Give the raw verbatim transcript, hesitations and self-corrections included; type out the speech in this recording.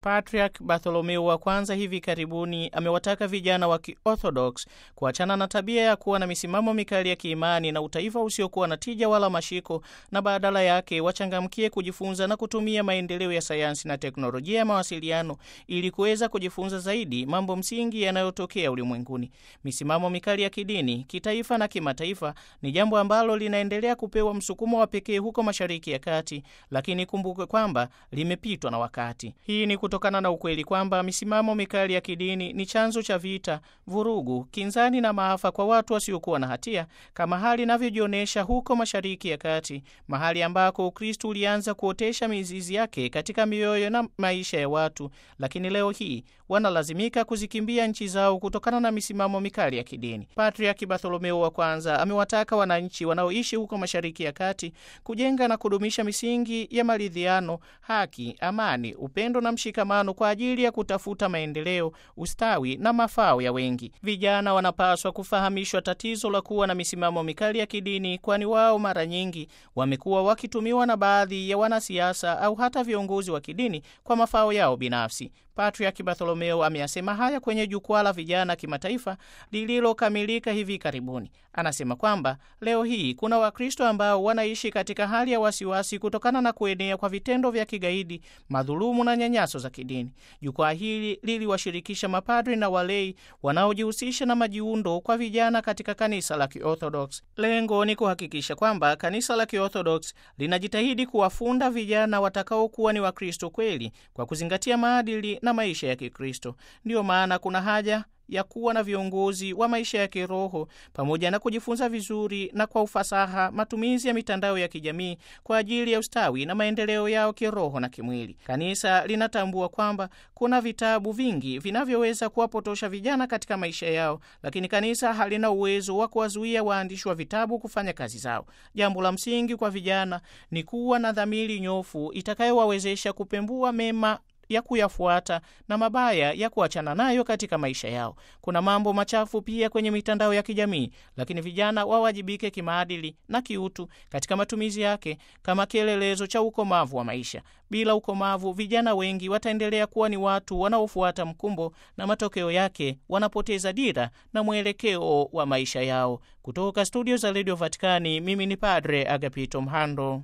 Patriarch Bartholomeo wa kwanza hivi karibuni amewataka vijana wa Kiorthodox kuachana na tabia ya kuwa na misimamo mikali ya kiimani na utaifa usiokuwa na tija wala mashiko, na badala yake wachangamkie kujifunza na kutumia maendeleo ya sayansi na teknolojia ya mawasiliano ili kuweza kujifunza zaidi mambo msingi yanayotokea ulimwenguni. Misimamo mikali ya kidini, kitaifa na kimataifa ni jambo ambalo linaendelea kupewa msukumo wa pekee huko Mashariki ya Kati, lakini kumbuke kwamba limepitwa na wakati. Hii ni kutokana na ukweli kwamba misimamo mikali ya kidini ni chanzo cha vita, vurugu, kinzani na maafa kwa watu wasiokuwa na hatia, kama hali inavyojionyesha huko Mashariki ya Kati, mahali ambako Ukristo ulianza kuotesha mizizi yake katika mioyo na maisha ya watu, lakini leo hii wanalazimika kuzikimbia nchi zao kutokana na misimamo mikali ya kidini. Patriarch Bartholomeo wa kwanza amewataka wananchi wanaoishi huko Mashariki ya Kati kujenga na kudumisha misingi ya maridhiano, haki, amani, upendo na mshikamano kwa ajili ya kutafuta maendeleo, ustawi na mafao ya wengi. Vijana wanapaswa kufahamishwa tatizo la kuwa na misimamo mikali ya kidini, kwani wao mara nyingi wamekuwa wakitumiwa na baadhi ya wanasiasa au hata viongozi wa kidini kwa mafao yao binafsi. Patriarch Bartholomeo ameyasema haya kwenye jukwaa la vijana kimataifa lililokamilika hivi karibuni. Anasema kwamba leo hii kuna Wakristo ambao wanaishi katika hali ya wasiwasi kutokana na kuenea kwa vitendo vya kigaidi, madhulumu na nyanyaso za kidini. Jukwaa hili liliwashirikisha mapadri na walei wanaojihusisha na majiundo kwa vijana katika kanisa la Kiorthodox. Lengo ni kuhakikisha kwamba kanisa la Kiorthodox linajitahidi kuwafunda vijana watakaokuwa ni Wakristo kweli kwa kuzingatia maadili na maisha ya Kikristo. Ndiyo maana kuna haja ya kuwa na viongozi wa maisha ya kiroho pamoja na kujifunza vizuri na kwa ufasaha matumizi ya mitandao ya kijamii kwa ajili ya ustawi na maendeleo yao kiroho na kimwili. Kanisa linatambua kwamba kuna vitabu vingi vinavyoweza kuwapotosha vijana katika maisha yao, lakini kanisa halina uwezo wa kuwazuia waandishi wa vitabu kufanya kazi zao. Jambo la msingi kwa vijana ni kuwa na dhamiri nyofu itakayowawezesha kupembua mema ya kuyafuata na mabaya ya kuachana nayo katika maisha yao. Kuna mambo machafu pia kwenye mitandao ya kijamii, lakini vijana wawajibike kimaadili na kiutu katika matumizi yake kama kielelezo cha ukomavu wa maisha. Bila ukomavu, vijana wengi wataendelea kuwa ni watu wanaofuata mkumbo, na matokeo yake wanapoteza dira na mwelekeo wa maisha yao. Kutoka studio za Radio Vatikani, mimi ni Padre Agapito Mhando.